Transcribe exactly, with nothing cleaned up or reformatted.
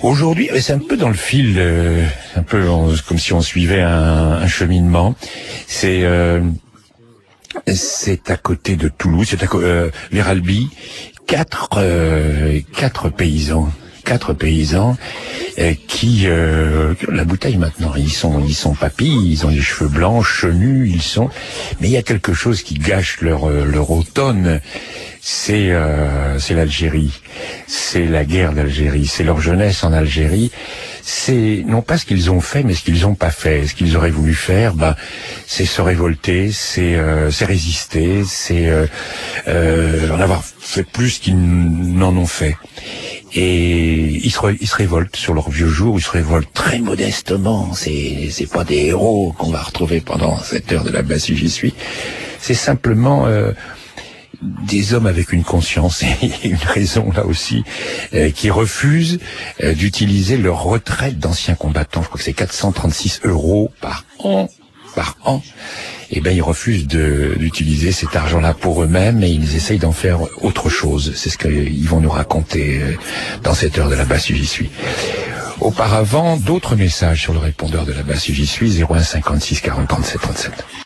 Aujourd'hui, c'est un peu dans le fil, euh, un peu on- comme si on suivait un, un cheminement. C'est euh, c'est à côté de Toulouse, c'est à côté euh, vers Albi, quatre euh, quatre paysans, quatre paysans euh, qui, euh, qui ont la bouteille maintenant. Ils sont ils sont papis, ils ont les cheveux blancs, chenus, ils sont. Mais il y a quelque chose qui gâche leur euh, leur automne. C'est euh, c'est l'Algérie, c'est la guerre d'Algérie, c'est leur jeunesse en Algérie. C'est non pas ce qu'ils ont fait, mais ce qu'ils n'ont pas fait. Ce qu'ils auraient voulu faire, bah, c'est se révolter, c'est euh, c'est résister, c'est euh, euh, en avoir fait plus qu'ils n'en ont fait. Et ils se, ils se révoltent sur leurs vieux jours, ils se révoltent très modestement. C'est c'est pas des héros qu'on va retrouver pendant cette heure de la basse où j'y suis. C'est simplement euh, des hommes avec une conscience et une raison là aussi, euh, qui refusent euh, d'utiliser leur retraite d'anciens combattants. Je crois que c'est quatre cent trente-six euros par an, par an. Et ben ils refusent de d'utiliser cet argent-là pour eux-mêmes et ils essayent d'en faire autre chose. C'est ce qu'ils vont nous raconter euh, dans cette heure de la basse où j'y suis. Auparavant, d'autres messages sur le répondeur de la basse où j'y suis, zéro un cinquante-six quarante trente-sept trente-sept.